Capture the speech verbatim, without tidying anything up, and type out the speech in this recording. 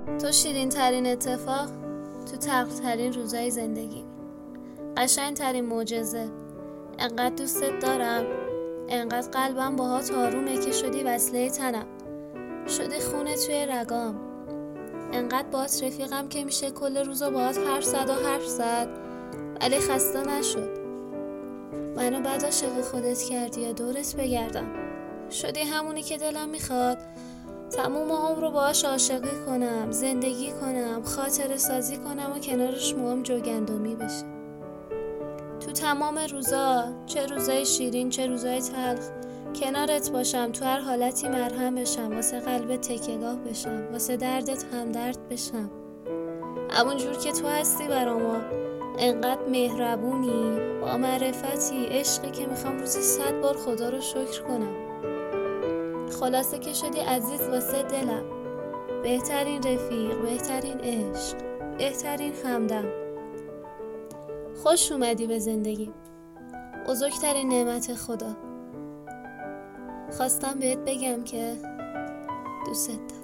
تو شیرین ترین اتفاق تو تلخ ترین روزای زندگی، قشنگ ترین معجزه. انقدر دوستت دارم، انقدر قلبم باهات آرومه که شدی وصله تنم، شدی خونه توی رگام. انقدر باهات رفیقم که میشه کل روزا باهات حرف زد و حرف زد ولی خسته نشد. منو بعد عاشق خودت کردی یا دورت بگردم، شدی همونی که دلم میخواد تموم عمر رو باهاش عاشقی کنم، زندگی کنم، خاطره سازی کنم و کنارش موام جوگندمی بشه. تو تمام روزا، چه روزای شیرین چه روزای تلخ، کنارت باشم، تو هر حالتی مرهم بشم، واسه قلبت تکیه‌گاه بشم، واسه دردت همدرد بشم. همون جور که تو هستی برام، انقدر مهربونی، با معرفتی، عشقی که میخوام روزی صد بار خدا رو شکر کنم. خلاصه که شدی عزیز واسه دلم، بهترین رفیق، بهترین عشق، بهترین همدم. خوش اومدی به زندگی، بزرگترین نعمت خدا. خواستم بهت بگم که دوست دارم.